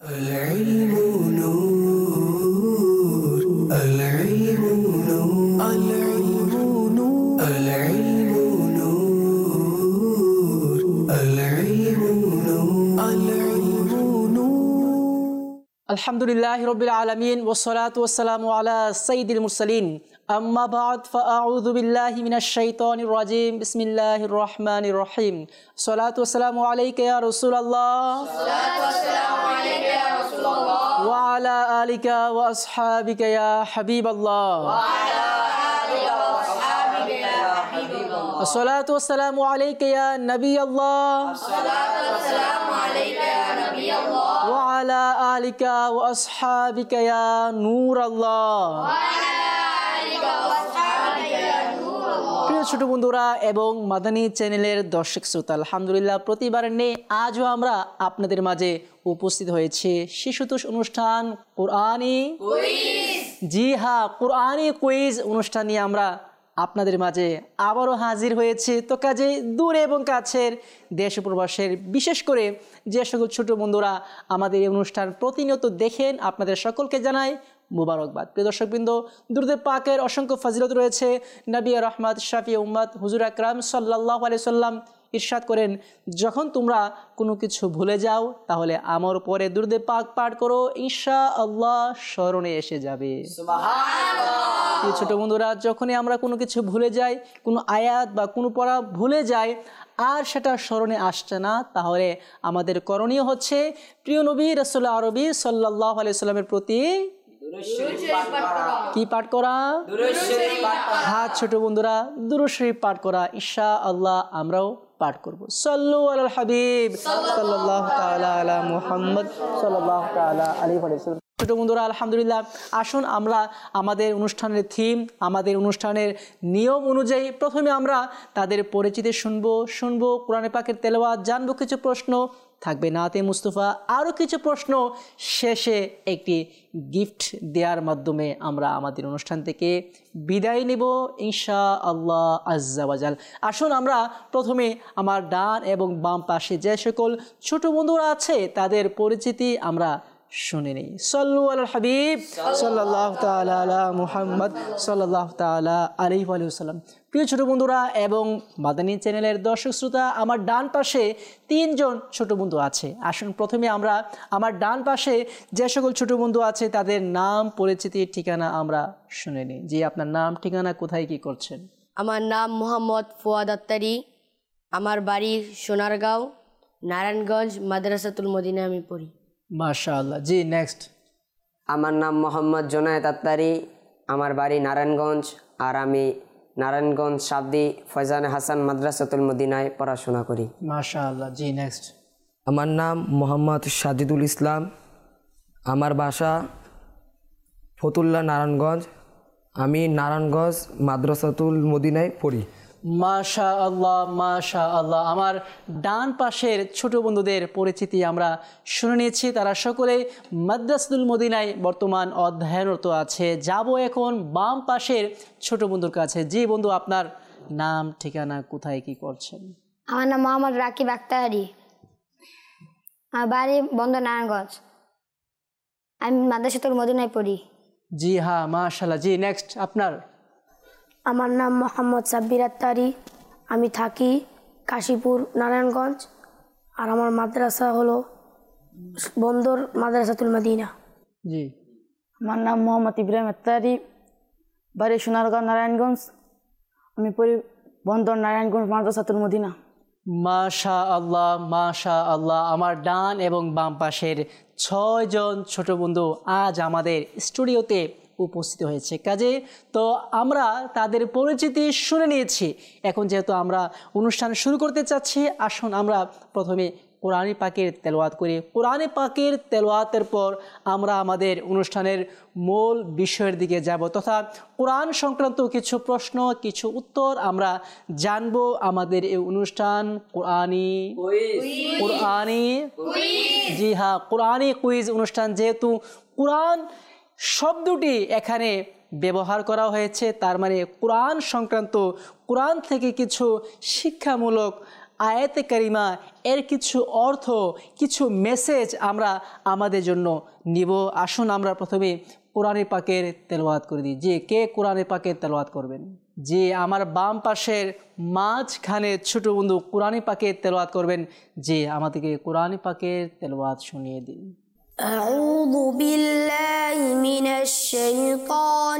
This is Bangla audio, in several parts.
العلم نور العلم نور العلم نور العلم نور العلم نور العلم نور الحمد لله رب العالمين والصلاة والسلام على سيد المرسلين أما بعد فأعوذ بالله من الشيطان الرجيم بسم الله الرحمن الرحيم الصلاة والسلام عليك يا رسول الله الصلاة والسلام عليك يا رسول الله وعلى آلك وأصحابك يا حبيب الله وعلى آلك وأصحابك يا حبيب الله الصلاة والسلام عليك يا نبي الله الصلاة والسلام عليك يا نبي الله وعلى آلك وأصحابك يا نور الله وعلى آلك وأصحابك يا نور الله প্রিয় ছোট বন্ধুরা এবং মাদানী চ্যানেলের দর্শক শ্রোতা আলহামদুলিল্লাহ প্রতিবারের ন্যায় আজও আমরা আপনাদের মাঝে উপস্থিত হয়েছে শিশুতোষ অনুষ্ঠান কোরআনী কুইজ জি হ্যাঁ কোরআনী কুইজ অনুষ্ঠান নিয়ে আমরা আপনাদের মাঝে আবারও হাজির হয়েছে। তো কাজে দূরে এবং কাছের দেশ প্রবাসের বিশেষ করে যে সকল ছোট বন্ধুরা আমাদের এই অনুষ্ঠান প্রতিনিয়ত দেখেন আপনাদের সকলকে জানাই মুবারকবাদ। প্রিয় দর্শকবৃন্দ, দুরূদ পাকের অসংখ্য ফজিলত রয়েছে। নবী রহমত শাফি উম্মত হুজুর আকরাম সাল্লাল্লাহু আলাইহি সাল্লাম ইরশাদ করেন, যখন তোমরা কোনো কিছু ভুলে যাও তাহলে আমার পরে দুরূদ পাক পাঠ করো, ইনশাআল্লাহ স্মরণে এসে যাবে। সুবহানাল্লাহ। ছোট বন্ধুরা, যখনই আমরা কোনো কিছু ভুলে যাই, কোনো আয়াত বা কোনো পড়া ভুলে যাই আর সেটা স্মরণে আসছে না, তাহলে আমাদের করণীয় হচ্ছে প্রিয় নবী রাসূল আরবি সাল্লাল্লাহু আলাইহি সাল্লামের প্রতি কি পাঠ করা? হ্যাঁ ছোট বন্ধুরা, দুরূদ শরীফ পাঠ করা ইনশাআল্লাহ আমরাও পাঠ করব। সাল্লু আলাল হাবিব সাল্লাল্লাহু তাআলা আলা মুহাম্মদ সাল্লাল্লাহু তাআলা আলাইহি ওয়াসাল্লাম। ছোট বন্ধুরা আলহামদুলিল্লাহ, আসুন আমরা আমাদের অনুষ্ঠানের থিম, আমাদের অনুষ্ঠানের নিয়ম অনুযায়ী প্রথমে আমরা তাদের পরিচিতি শুনবো কোরআনে পাকের তেলাওয়াত, জানবো কিছু প্রশ্ন, থাকবে নাতে মুস্তাফা, আরও কিছু প্রশ্ন, শেষে একটি গিফট দেওয়ার মাধ্যমে আমরা আমাদের অনুষ্ঠান থেকে বিদায় নেব ইনশাআল্লাহ আজ্জা ওয়াজাল। আসুন আমরা প্রথমে আমার ডান এবং বাম পাশে যে সকল ছোট বন্ধুরা আছে তাদের পরিচিতি আমরা শুনে নেই। সাল্লু আলাল হাবিব সাল্লাল্লাহু তাআলা আলা মুহাম্মদ সাল্লাল্লাহু তাআলা আলাইহি ওয়াসাল্লাম। প্রিয় ছোট বন্ধুরা এবং মাদানী চ্যানেলের দর্শক শ্রোতা, আমার ডান পাশে তিনজন ছোট বন্ধু আছে। আসুন প্রথমে আমরা আমার ডান পাশে যে সকল ছোট বন্ধু আছে তাদের নাম, পরিচিতি, ঠিকানা আমরা শুনে নিই। জি, আপনার নাম, ঠিকানা, কোথায় কি করছেন? আমার নাম মোহাম্মদ ফুয়াদ আত্তারি, আমার বাড়ি সোনারগাঁও, নারায়ণগঞ্জ, মাদ্রাসাতুল মদিনা আমি পড়ি। মাশাআল্লাহ। জি, নেক্সট। আমার নাম মোহাম্মদ জোনায়েদ আত্তারি, আমার বাড়ি নারায়ণগঞ্জ, আর আমি নারায়ণগঞ্জ শাবদি ফয়জানে হাসান মাদ্রাসাতুল মদিনায় পড়াশোনা করি। মাশাআল্লাহ। জি, নেক্সট। আমার নাম মোহাম্মদ সাজিদুল ইসলাম, আমার বাসা ফতুল্লা নারায়ণগঞ্জ, আমি নারায়ণগঞ্জ মাদ্রাসাতুল মদিনায় পড়ি। মাশাআল্লাহ মাশাআল্লাহ। আমার ডান পাশের ছোট বন্ধুদের পরিচিতি আমরা শুনে নিয়েছি। তারা সকলে মাদ্রাসাতুল মদিনায় বর্তমান অধ্যয়নরত আছে। যাব এখন বাম পাশের ছোট বন্ধুর কাছে। জি বন্ধু, আপনার নাম, ঠিকানা, কোথায় কি করছেন? আমার নাম মোহাম্মদ রাকিব আক্তারি, আমার বাড়ি বন্দর নারায়ণগঞ্জ, আমি মাদ্রাসাতুল মদিনায় পড়ি। জি হ্যাঁ, মাশাআল্লাহ। জি, নেক্সট। আপনার? আমার নাম মোহাম্মদ সাব্বির আত্তারি, আমি থাকি কাশীপুর নারায়ণগঞ্জ, আর আমার মাদ্রাসা হলো বন্দর মাদ্রাসাতুল মদিনা। জি। আমার নাম মোহাম্মদ ইব্রাহিম আত্তারি, বাড়ি সোনারগাঁও নারায়ণগঞ্জ, আমি পড়ি বন্দর নারায়ণগঞ্জ মাদ্রাসাতুল মদিনা। মাশাআল্লাহ মাশাআল্লাহ। আমার ডান এবং বাম পাশের 6 জন ছোট বন্ধু আজ আমাদের স্টুডিওতে উপস্থিত হয়েছে। কাজে তো আমরা তাদের পরিচিতি শুনে নিয়েছি। এখন যেহেতু আমরা অনুষ্ঠান শুরু করতে চাচ্ছি, আসুন আমরা প্রথমে কোরআন পাকের তেলাওয়াত করি। কোরআন পাকের তেলাওয়াতের পর আমরা আমাদের অনুষ্ঠানের মূল বিষয়ের দিকে যাব, তথা কোরআন সংক্রান্ত কিছু প্রশ্ন, কিছু উত্তর আমরা জানবো। আমাদের এই অনুষ্ঠান কোরআনী জি হ্যাঁ, কোরআনী কুইজ অনুষ্ঠান। যেহেতু কোরআন শব্দটি এখানে ব্যবহার করা হয়েছে, তার মানে কোরআন সংক্রান্ত, কোরআন থেকে কিছু শিক্ষামূলক আয়াতে কারিমা এর কিছু অর্থ, কিছু মেসেজ আমরা আমাদের জন্য নিব। আসুন আমরা প্রথমে কোরআনে পাকের তেলাওয়াত করে দিই। যে কে কোরআনে পাকের তেলাওয়াত করবেন? যে আমার বাম পাশের মাঝখানে ছোট বন্ধু কোরআনে পাকের তেলাওয়াত করবেন, যে আমাদেরকে কোরআনে পাকের তেলাওয়াত শুনিয়ে দিন। أعوذ بالله من الشيطان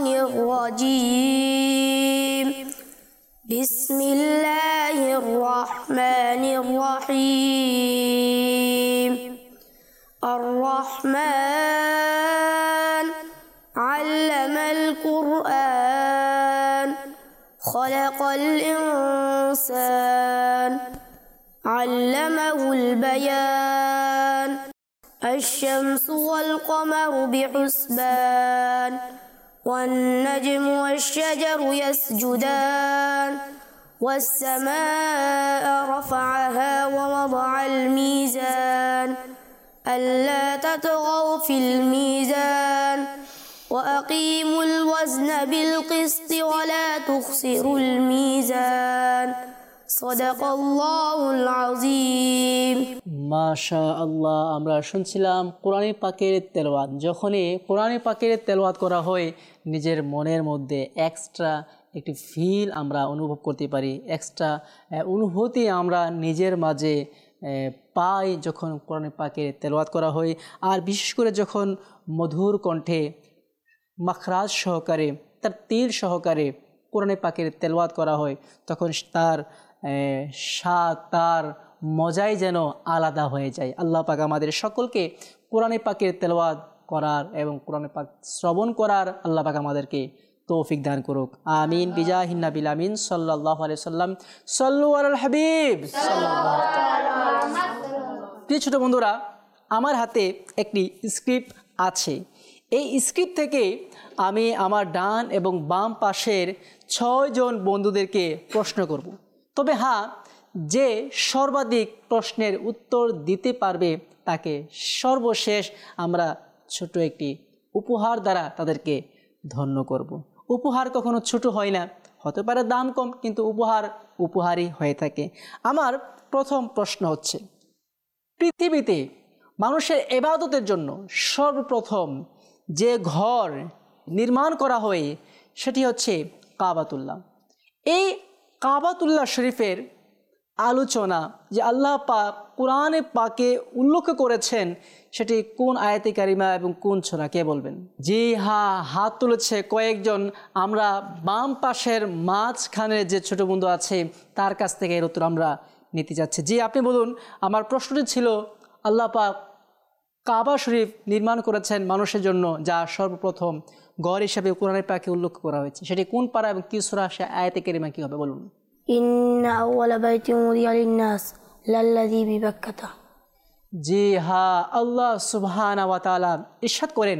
الرجيم بسم الله الرحمن الرحيم الرحمن علم القرآن خلق الإنسان علمه البيان الشمس والقمر بحسبان والنجم والشجر يسجدان والسماء رفعها ووضع الميزان ألا تطغوا في الميزان وأقيموا الوزن بالقسط ولا تخسروا الميزان صدق الله العظيم মাশাআল্লাহ। আমরা শুনছিলাম কোরআনে পাকের তেলাওয়াত। যখনই কোরআনে পাকের তেলাওয়াত করা হয়, নিজের মনের মধ্যে এক্সট্রা একটি ফিল আমরা অনুভব করতে পারি, এক্সট্রা অনুভূতি আমরা নিজের মাঝে পাই যখন কোরআনে পাকের তেলাওয়াত করা হয়। আর বিশেষ করে যখন মধুর কণ্ঠে মাখরাজ সহকারে, তার তীর সহকারে কোরআনে পাকের তেলাওয়াত করা হয়, তখন তার স্বাদ, তার মজাই যেন আলাদা হয়ে যায়। আল্লাহ পাক আমাদের সকলকে কোরআনে পাকের তেলাওয়াত করার এবং কোরআনে পাক শ্রবণ করার আল্লাহ পাক আমাদেরকে তৌফিক দান করুক। আমিন বিজাহিন নাবিল আমিন সাল্লাল্লাহু আলাইহি সাল্লাম। সাল্লু আলাল হাবিব সাল্লাল্লাহু আলাইহি। প্রিয় ছোট বন্ধুরা, আমার হাতে একটি স্ক্রিপ্ট আছে। এই স্ক্রিপ্ট থেকে আমি আমার ডান এবং বাম পাশের 6 জন বন্ধুদেরকে প্রশ্ন করব। তবে হ্যাঁ, যে সর্বাধিক প্রশ্নের উত্তর দিতে পারবে তাকে সর্বশেষ আমরা ছোট একটি উপহার দ্বারা তাদেরকে ধন্য করব। উপহার কখনো ছোট হয় না, হতে পারে দাম কম, কিন্তু উপহারই হয়ে থাকে। আমার প্রথম প্রশ্ন হচ্ছে, পৃথিবীতে মানুষের ইবাদতের জন্য সর্বপ্রথম যে ঘর নির্মাণ করা হয় সেটি হচ্ছে কাবাতুল্লাহ। এই কাবাতুল্লাহ শরীফের আলোচনা যে আল্লাহ পাক কোরআনে পাকে উল্লেখ করেছেন, সেটি কোন আয়াতে কারিমা এবং কোন সূরা, কে বলবেন? জি হ্যাঁ, হাত তুলেছে কয়েকজন। আমরা বাম পাশের মাঝখানে যে ছোট বন্ধু আছে তার কাছ থেকে এর উত্তর আমরা নিতে যাচ্ছি। জি, আপনি বলুন। আমার প্রশ্নটি ছিল, আল্লাহ পাক কাবা শরীফ নির্মাণ করেছেন মানুষের জন্য, যা সর্বপ্রথম ঘর হিসাবে কোরআনে পাকে উল্লেখ করা হয়েছে, সেটি কোন পারা এবং কি সূরা, সে আয়াতে কারিমা কি হবে বলুন? ইন্না আউওয়ালা বাইতিন উযিয়া লিন-নাস লাল্লাযী বিবাক্কাতা। জি হ্যাঁ, আল্লাহ সুবহানাহু ওয়া তাআলা ইরশাদ করেন,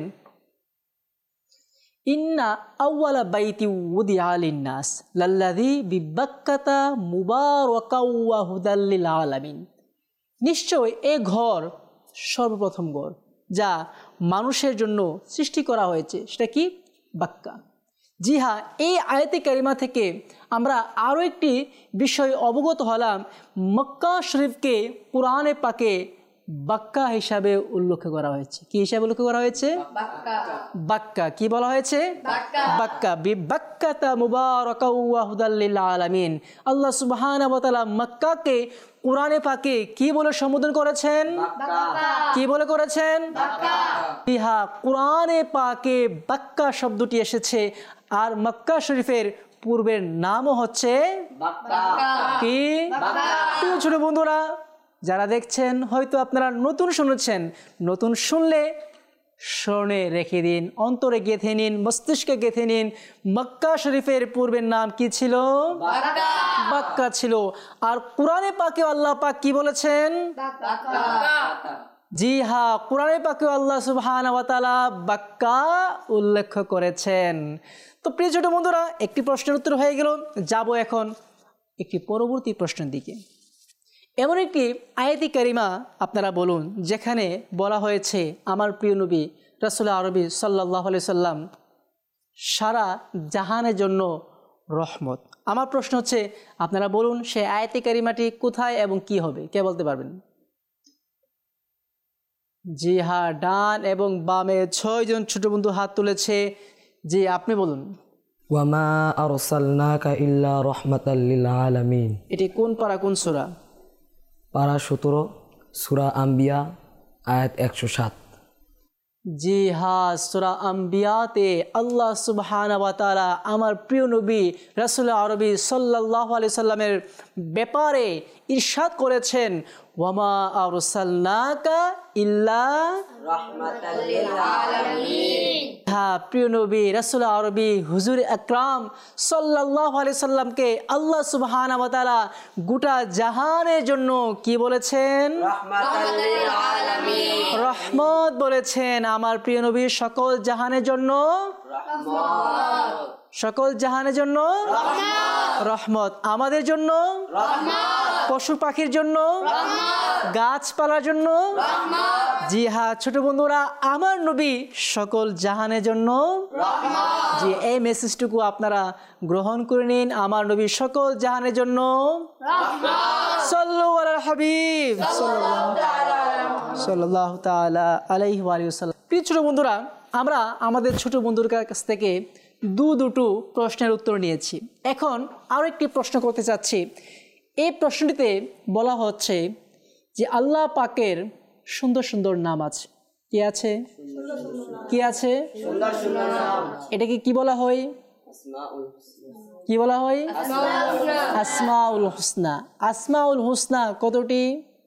ইন্না আউওয়ালা বাইতি উযিয়া লিন-নাস লাল্লাযী বিবাক্কাতা মুবারাকাও ওয়া হুদাল লিল আলামিন। নিশ্চয় এই ঘর সর্বপ্রথম ঘর যা মানুষের জন্য সৃষ্টি করা হয়েছে, সেটা কি? বাক্কা। জি হ্যাঁ, এই আয়াতে কারিমা থেকে আমরা আরও একটি বিষয় অবগত হলাম। মক্কা শরীফকে কোরআনে পাকে বাক্কা হিসাবে উল্লেখ করা হয়েছে। কি হিসাবে উল্লেখ করা হয়েছে? বাক্কা। কি বলা হয়েছে? বাক্কা। বিবাক্কাতা মুবারাকাও ওয়া হুদাল লিল আলামিন। আল্লাহ সুবহানাহু ওয়া তাআলা মক্কাকে কোরআনে পাকে কি বলে সম্বোধন করেছেন? কি বলে করেছেন? ইহা কোরআনে পাকে বাক্কা শব্দটি এসেছে, আর মক্কা শরীফের পূর্বের নামও হচ্ছে কি? ছোট বন্ধুরা যারা দেখছেন, হয়তো আপনারা নতুন শুনেছেন, নতুন শুনলে স্মরণে রেখে দিন, অন্তরে গেঁথে নিন, মস্তিষ্কে গেঁথে নিন। মক্কা শরীফের পূর্বের নাম কি ছিল? বাক্কা ছিল। আর কোরআনে পাকে আল্লাহ পাক কি বলেছেন? জি হ্যাঁ, কোরআনে পাকে আল্লাহ সুবহানাহু ওয়া তাআলা বাক্কা উল্লেখ করেছেন। তো প্রিয় ছোট বন্ধুরা, একটি প্রশ্নের উত্তর হয়ে গেল। যাব এখন একটি পরবর্তী প্রশ্নের দিকে। এমন একটি আয়াতি কারিমা আপনারা বলুন যেখানে বলা হয়েছে আমার প্রিয় নবী রাসূল আরবি সাল্লাল্লাহু আলাইহি সাল্লাম সারা জাহানের জন্য রহমত। আমার প্রশ্ন হচ্ছে আপনারা বলুন সে আয়াতে কারিমাটি কোথায় এবং কি হবে, কে বলতে পারবেন? জি হ্যাঁ, ডান এবং বামে 6 জন ছোট বন্ধু হাত তুলেছে। জি আপনি বলুন। ওয়ামা আরসালনাকা ইল্লা রাহমাতাল লিল আলামিন। এটি কোন পারা, কোন সূরা? পারা 17, সূরা আম্বিয়া, আয়াত 107। জি হ্যাঁ, সূরা আম্বিয়াতে আল্লাহ সুবহানাহু ওয়া তাআলা আমার প্রিয় নবী রাসূল আরবি সাল্লাল্লাহু আলাইহি সাল্লামের ব্যাপারে ইরশাদ করেছেন, ওয়ামা আরসালনাকা ইল্লা রাহমাতাল লিল আলামিন। হ্যাঁ, প্রিয় নবী রাসূল আরবি হুজুর আকরাম সাল্লাল্লাহু আলাইহি সাল্লামকে আল্লাহ সুবহানাহু ওয়া তাআলা গোটা জাহানের জন্য কি বলেছেন? রাহমাতাল লিল আলামিন, রহমত বলেছেন। আমার প্রিয় নবী সকল জাহানের জন্য রহমত, সকল জাহানের জন্য রহমত, আমাদের জন্য রহমত, পশু পাখির জন্য রহমত, গাছপালার জন্য রহমত। জি হ্যাঁ ছোট বন্ধুরা, আমার নবী সকল জাহানের জন্য রহমত। জি এই মেসেজটুকু আপনারা গ্রহণ করে নিন, আমার নবী সকল জাহানের জন্য রহমত। সাল্লু আলাল হাবিব সাল্লাল্লাহু তাআলা আলাইহি ওয়া সাল্লাম। প্রিয় ছোট বন্ধুরা, আমরা আমাদের ছোট বন্ধুর কাছ থেকে দুটো প্রশ্নের উত্তর নিয়েছি। এখন আরও একটি প্রশ্ন করতে চাচ্ছি। এই প্রশ্নটিতে বলা হচ্ছে যে আল্লাহ পাকের সুন্দর সুন্দর নাম আছে। কি আছে? কি আছে? এটাকে কি বলা হয়? কি বলা হয়? আসমাউল হুসনা। আসমাউল হুসনা কতটি?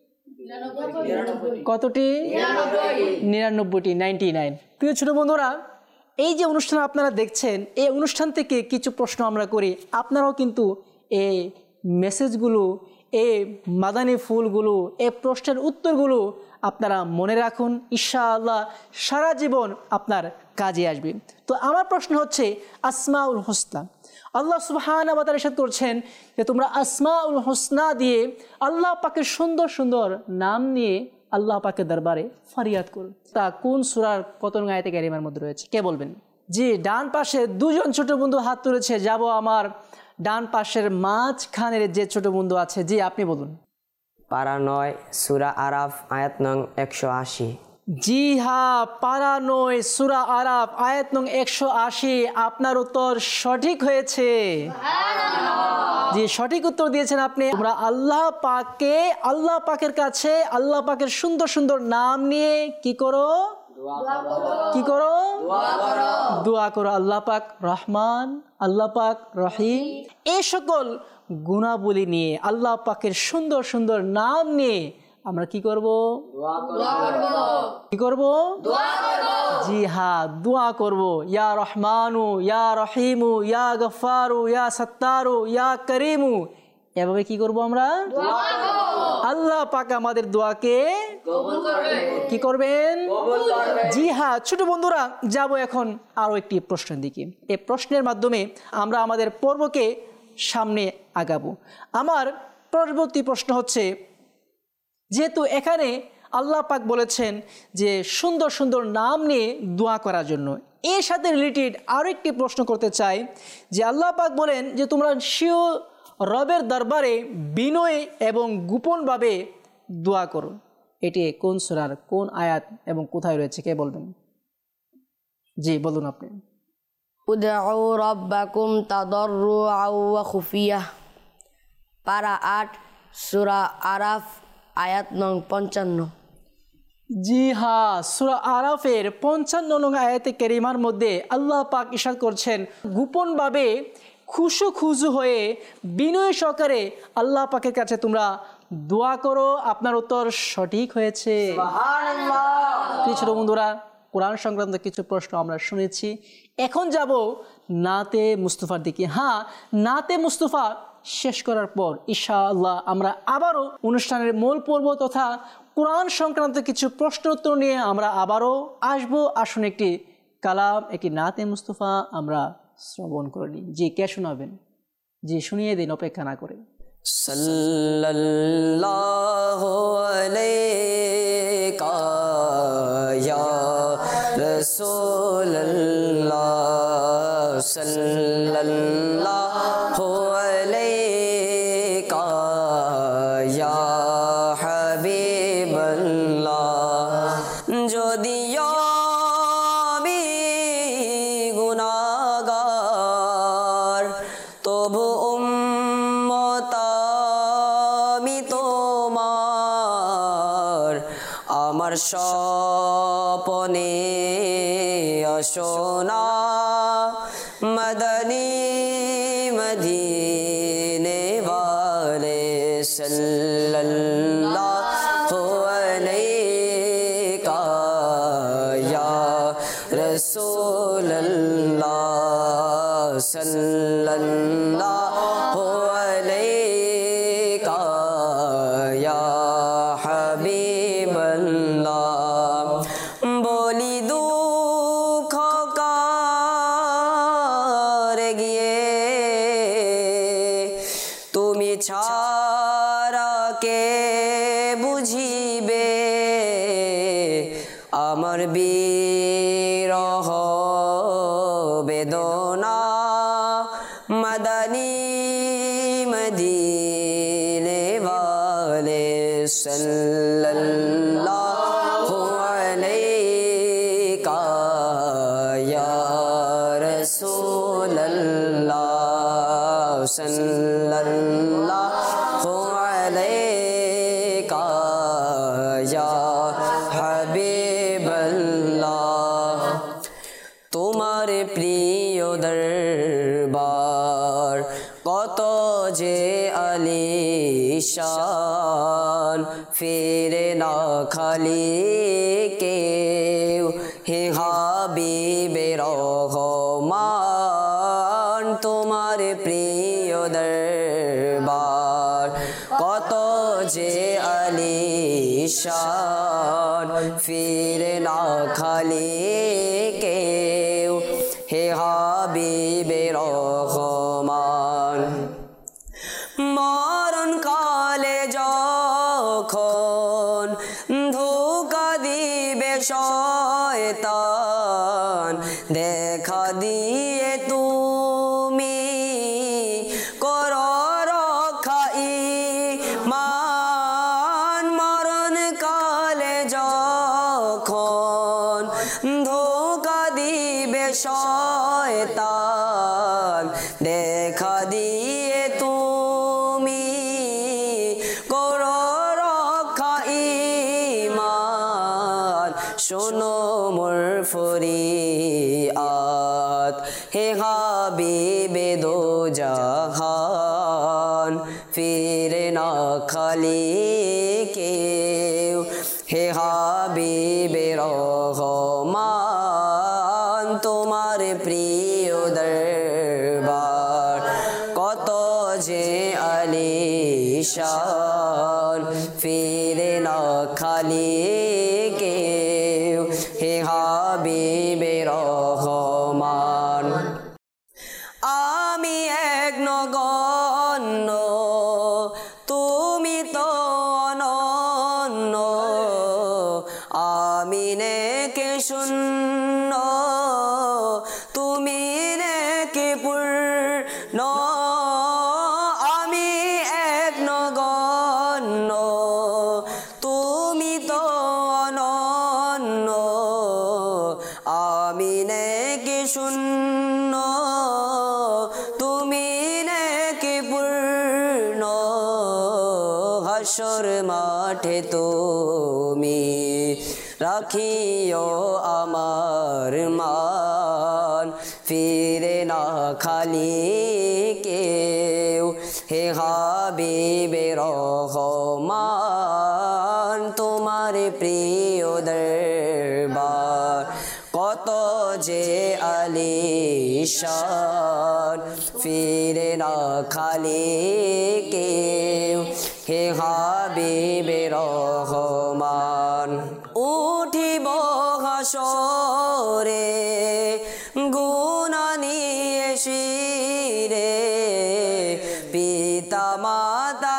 কতটি? 99টি, 99। প্রিয় ছোট বন্ধুরা, এই যে অনুষ্ঠান আপনারা দেখছেন, এই অনুষ্ঠান থেকে কিছু প্রশ্ন আমরা করি। আপনারাও কিন্তু এই মেসেজগুলো, এই মাদানী ফুলগুলো, এই প্রশ্নের উত্তরগুলো আপনারা মনে রাখুন, ইনশাআল্লাহ সারা জীবন আপনার কাজে আসবে। তো আমার প্রশ্ন হচ্ছে আসমাউল হুসনা। আল্লাহ সুবহানাহু ওয়া তাআলা ইরশাদ করছেন যে তোমরা আসমাউল হুসনা দিয়ে আল্লাহ পাকের সুন্দর সুন্দর নাম নিয়ে আল্লাহ পাকের দরবারে ফরিয়াদ করুন। তা কোন সূরার কত নং আয়াতে কারিমার মধ্যে রয়েছে, কে বলবেন? জি ডান পাশে 2 জন ছোট বন্ধু হাত তুলেছে। যাব আমার ডান পাশের মাঝখানের যে ছোট বন্ধু আছে, জি আপনি বলুন। পারা 9, সূরা আরাফ, আয়াত নং 180। জি হ্যাঁ, পারা 9, সূরা আরাফ, আয়াত নং 180। আপনার উত্তর সঠিক হয়েছে। জি সঠিক উত্তর দিয়েছেন আপনি। আমরা আল্লাহ পাকের কাছে আল্লাহ পাকের সুন্দর সুন্দর নাম নিয়ে কি করো? কি করো? দোয়া করো। আল্লাহ পাক রহমান, আল্লাহ পাক রহিম, এই সকল গুণাবলী নিয়ে আল্লাহ পাকের সুন্দর সুন্দর নাম নিয়ে আমরা কি করব? কি করব? জি হ্যাঁ, দোয়া করব। ইয়া রহমানু, ইয়া রহিমু, ইয়া গফারু, ইয়া সত্তারু, ইয়া করিমু, এভাবে কি করব আমরা? আল্লাহ পাক আমাদের দোয়াকে কি করবেন? জি হ্যাঁ ছোট বন্ধুরা, যাব এখন আরো একটি প্রশ্নের দিকে। এই প্রশ্নের মাধ্যমে আমরা আমাদের পর্বকে সামনে আগাবো। আমার পরবর্তী প্রশ্ন হচ্ছে, যেহেতু এখানে আল্লাহ পাক বলেছেন যে সুন্দর সুন্দর নাম নিয়ে দোয়া করার জন্য, এর সাথে রিলেটেড আরো একটি প্রশ্ন করতে চাই যে আল্লাহ পাক বলেন যে তোমরা স্বীয় রবের দরবারে বিনয় এবং গোপনভাবে দোয়া করো। এটি কোন সূরার কোন আয়াত এবং কোথায় রয়েছে, কে বলবেন? জি বলুন আপনি। উদউ রাব্বাকুম তাদাররুআও ওয়া খুফিয়া, পারা 8, সূরা আরাফ, আয়াত নং 55। জি হ্যাঁ, সূরা আরাফের 55 নং আয়াতে কারিমার মধ্যে আল্লাহ পাক ইরশাদ করছেন, গোপনভাবে খুশু হয়ে বিনয় সহকারে আল্লাহ পাকের কাছে তোমরা দোয়া করো। আপনার উত্তর সঠিক হয়েছে। সুবহানাল্লাহ। ছোট বন্ধুরা, কোরআন সংক্রান্ত কিছু প্রশ্ন আমরা শুনেছি। এখন যাব নাতে মুস্তাফার দিকে। হ্যাঁ, নাতে মুস্তাফা শেষ করার পর ইনশাআল্লাহ আমরা আবারও অনুষ্ঠানের মূল পর্ব তথা কোরআন সংক্রান্ত কিছু প্রশ্ন উত্তর নিয়ে আমরা আবারও আসবো। আসুন একটি কালাম, একটি নাতে মুস্তাফা আমরা শ্রবণ করে নিই। জি কে শোনাবেন? জি শুনিয়ে দিন অপেক্ষা না করে। সাল্লাল্লাহু আলাইকা ইয়া রাসূলুল্লাহ, সাল্লাল্লাহু স্বপনে অসোনা মদনী মদিনে वाले सल्लल्लाहु अलैका या रसूल अल्लाह सल्लल्लाहु अलैका या हबीब अल्लाह बोली दुख कारे गिए তুমি ছাড়া কে বুঝিবে আমার বিরহ বেদনা মদনী মদিনে वाले सल्लल्लाहु अलैका या रसूल अल्लाह सल्लल्लाहु अलैका या हबीब अल्लाह তোমার প্রিয় দরবার কত যে আলিশান ফিরে না খালি কেউ হে হাবিবে রহমান তোমার প্রিয় দরবার কত যে আলিশান ফিরে না খালি কেউ হে হাবিবে রহমান মরণ কালে যখন ধোঁকা দিবে শয়তান দেখা দিয়ে তুমি কর রক্ষা ঈমান মরণ কালে যখন ধোঁকা দিবে শয়তান দেখা দিয়ে তুমি করো রক্ষা ঈমান শোনো মোর ফরিয়াদ হে হাবিবে দো জাহান ফিরে না খালি কেউ হে হাবিবে রহমান তোমার প্রিয় দরবার কত যে আলিশান ফিরে না খালি কেউ হে হাবিবে রহমান আমি এক নগণ্য তুমি তো অনন্য আমি নেকে শূন্য তুমি নেকে পূর্ণ আমি এক নগণ্য তুমি তো অনন্য আমি নেকে শূন্য তুমি নেকে পূর্ণ হাসর মাঠে তুমি রাখিও আমার মান ফিরে না খালি কেউ হে হাবিবে রহমান তোমার প্রিয় দরবার কত যে আলিশান ফিরে না খালি কেউ হে হাবিবে রহমান উঠিব হাসরে গুনাহ নিয়ে শিরে পিতা মাতা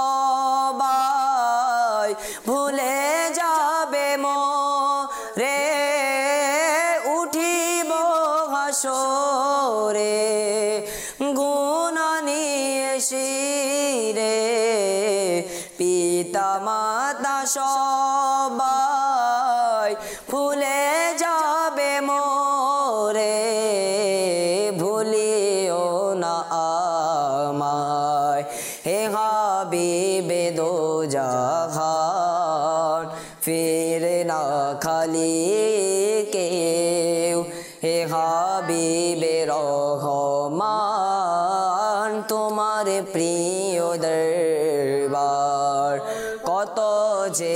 সবাই ভুলে যাবে মোরে উঠিব হাসরে গুনাহ নিয়ে শিরে পিতা মাতা সবাই ভুলে যাবে মোরে ভুলিও না আমায় হে হাবিবে দো জাহান ফিরে না কেউ হে হাবিবে রহমান তোমার প্রিয় দরবার কত যে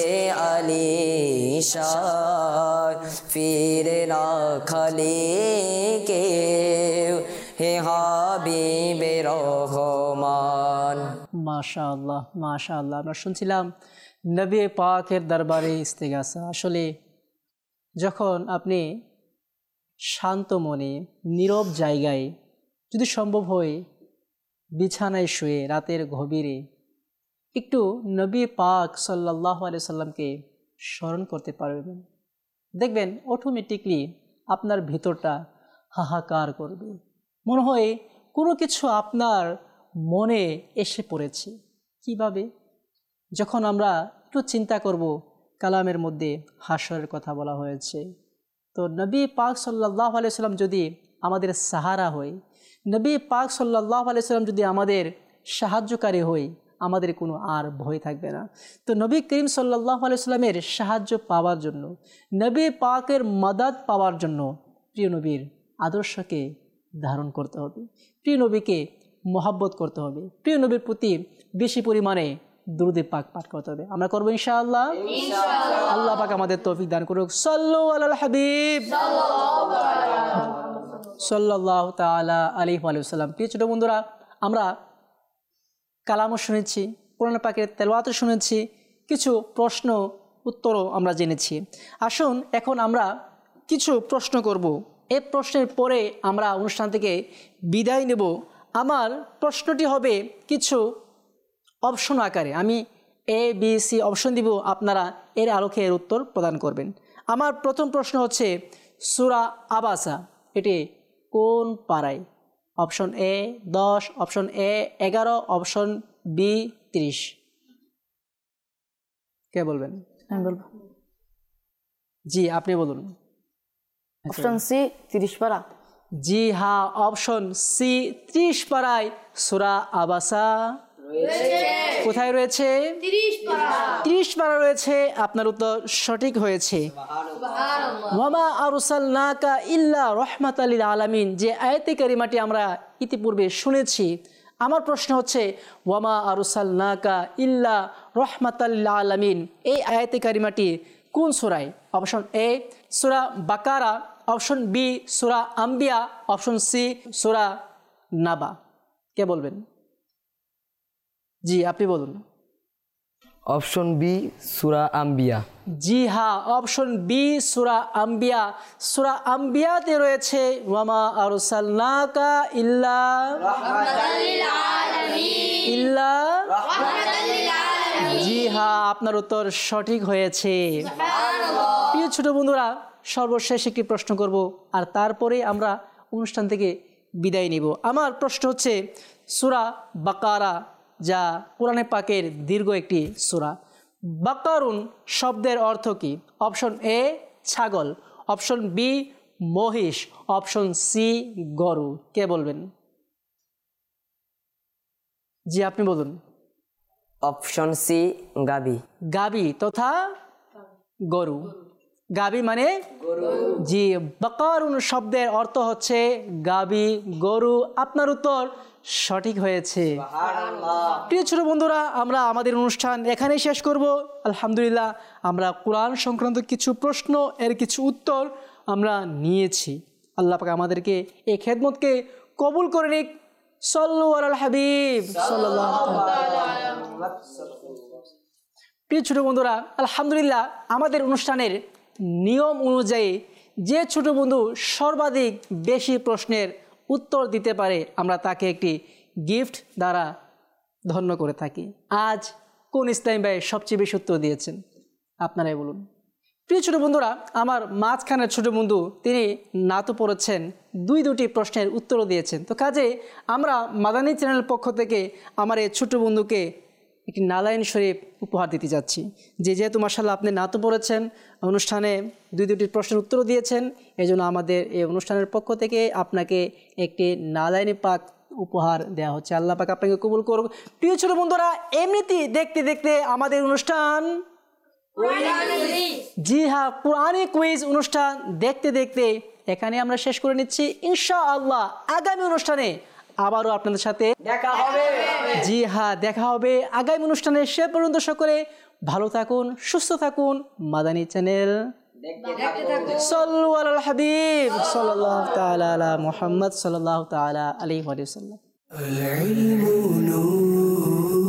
আলিশান ফিরে না খালি কেউ হে হাবিবে রহমান। মাশাআল্লাহ মাশাআল্লাহ। আমরা শুনছিলাম নবী পাকের দরবারে ইস্তেগাসা। আসলে যখন আপনি শান্ত মনে নীরব জায়গায় যদি সম্ভব হয় বিছানায় শুয়ে রাতের গভীরে একটু নবী পাক সাল্লাল্লাহু আলাইহি সাল্লামকে স্মরণ করতে পারবেন, দেখবেন অটোমেটিকলি আপনার ভিতরটা হাহাকার করবে। মনে হয় কোনো কিছু আপনার মনে এসে পড়েছে। কিভাবে? যখন আমরা একটু চিন্তা করব কালামের মধ্যে হাসরের কথা বলা হয়েছে, তো নবী পাক সাল্লাল্লাহু আলাইহি সাল্লাম যদি আমাদের সাহারা হয়, নবী পাক সাল্লাল্লাহু আলাইহি সাল্লাম যদি আমাদের সাহায্যকারী হয়, আমাদের কোনো আর ভয় থাকবে না। তো নবী করিম সাল্লাল্লাহু আলাইহি সাল্লামের সাহায্য পাওয়ার জন্য, নবী পাকের মদদ পাওয়ার জন্য প্রিয় নবীর আদর্শকে ধারণ করতে হবে, প্রিয় নবীকে মহব্বত করতে হবে, প্রিয় নবীর প্রতি বেশি পরিমাণে দুরূদ পাক পাঠ করতে হবে। আমরা করবো ইনশাআল্লাহ। আল্লাহ পাক আমাদের তৌফিক দান করুক। সাল্লু আলাল হাবিব সাল্লাল্লাহু তাআলা আলাইহি ওয়া সাল্লাম। প্রিয় ছোট বন্ধুরা, আমরা কালামও শুনেছি, কোরআন পাকের তেলাওয়াতও শুনেছি, কিছু প্রশ্ন উত্তরও আমরা জেনেছি। আসুন এখন আমরা কিছু প্রশ্ন করব। এই প্রশ্নের পরে আমরা অনুষ্ঠান থেকে বিদায় নেব। আমার প্রশ্নটি হবে কিছু অপশন আকারে। আমি এ বি সি অপশন দিব, আপনারা এর আলোকে এর উত্তর প্রদান করবেন। আমার প্রথম প্রশ্ন হচ্ছে সূরা আবাসা এটি কোন পারায়? Option A 10, option A 11, option B 30। কে বলবেন? আমি বলবো। জি আপনি বলুন। অপশন সি 30 পারা। জি হ্যাঁ, অপশন সি 30 পারায় সূরা আবাসা কোথায় রয়েছে? 30 পারা রয়েছে। আপনার উত্তর সঠিক হয়েছে। ওয়ামা আরসালনাকা ইল্লা রাহমাতাল লিল আলামিন, যে আয়াতে কারিমাটি আমরা ইতিপূর্বে শুনেছি, আমার প্রশ্ন হচ্ছে ওয়ামা আরসালনাকা ইল্লা রাহমাতাল লিল আলামিন এই আয়াতে কারিমাটি কোন সূরায়? অপশন এ সূরা বাকারা, অপশন বি সূরা আম্বিয়া, অপশন সি সূরা নাবা। কে বলবেন? জি আপনি বলুন। অপশন বি সূরা আম্বিয়া। জি হ্যাঁ, অপশন বি সূরা আম্বিয়া। সূরা আম্বিয়াতে রয়েছে ওয়ামা আরসালনাকা ইল্লা রাহমাতাল লিল আলামিন। জি হ্যাঁ, আপনার উত্তর সঠিক হয়েছে। প্রিয় ছোট বন্ধুরা, সর্বশেষ একটি প্রশ্ন করব, আর তারপরে আমরা অনুষ্ঠান থেকে বিদায় নিব। আমার প্রশ্ন হচ্ছে সূরা বাকারা, যা কোরআনে পাকের দীর্ঘ একটি সূরা। বাকারুন শব্দের অর্থ কি? অপশন এ ছাগল, অপশন বি মহিষ, অপশন সি গরু। কে বলবেন? জি আপনি বলুন। অপশন সি গাবি। গাবি তথা গরু। গাবি মানে জি, বাকারুন শব্দের অর্থ হচ্ছে গাবি, গরু। আপনার উত্তর সঠিক হয়েছে। প্রিয় ছোট বন্ধুরা, আমরা আমাদের অনুষ্ঠান এখানেই শেষ করব। আলহামদুলিল্লাহ, আমরা কোরআন সংক্রান্ত কিছু প্রশ্ন, এর কিছু উত্তর আমরা নিয়েছি। আল্লাহ পাক আমাদেরকে এই খেদমতকে কবুল করে নিক। সাল্লু আলাল হাবিব সাল্লাল্লাহু আলাইহি। প্রিয় ছোট বন্ধুরা, আলহামদুলিল্লাহ, আমাদের অনুষ্ঠানের নিয়ম অনুযায়ী যে ছোট বন্ধু সর্বাধিক বেশি প্রশ্নের উত্তর দিতে পারে, আমরা তাকে একটি গিফট দ্বারা ধন্য করে থাকি। আজ কোন ইসলামী ভাই সবচেয়ে বেশি উত্তর দিয়েছেন? আপনারাই বলুন। প্রিয় ছোট বন্ধুরা, আমার মাঝখানের ছোট বন্ধু তিনি নাতু পড়েছেন, দুটি প্রশ্নের উত্তরও দিয়েছেন। তো কাজে আমরা মাদানী চ্যানেলের পক্ষ থেকে আমার এই ছোট বন্ধুকে একটি নালাইন শরীফ উপহার দিতে যাচ্ছি। যেহেতু মাশাআল্লাহ আপনি নাতু পড়েছেন, অনুষ্ঠানে দুটি প্রশ্নের উত্তরও দিয়েছেন, এই জন্য আমাদের এই অনুষ্ঠানের পক্ষ থেকে আপনাকে একটি নালাইনি পাক উপহার দেওয়া হচ্ছে। আল্লাহ পাক আপনাকে কবুল করুক। প্রিয় ছোট বন্ধুরা, এমনিতেই দেখতে দেখতে আমাদের অনুষ্ঠান জি হ্যাঁ, কোরআনি কুইজ অনুষ্ঠান দেখতে দেখতে এখানে আমরা শেষ করে নিচ্ছি। ইনশাআল্লাহ আগামী অনুষ্ঠানে আবারও আপনাদের সাথে দেখা হবে। জি হ্যাঁ, দেখা হবে আগামী অনুষ্ঠানে। সে পর্যন্ত সকলে ভালো থাকুন, সুস্থ থাকুন। মাদানী চ্যানেল সাল্লু আলাল হাবিব সাল্লাল্লাহু তাআলা আলা মুহাম্মদ সাল্লাল্লাহু তাআলা আলাইহি ওয়া সাল্লাম। العلم نور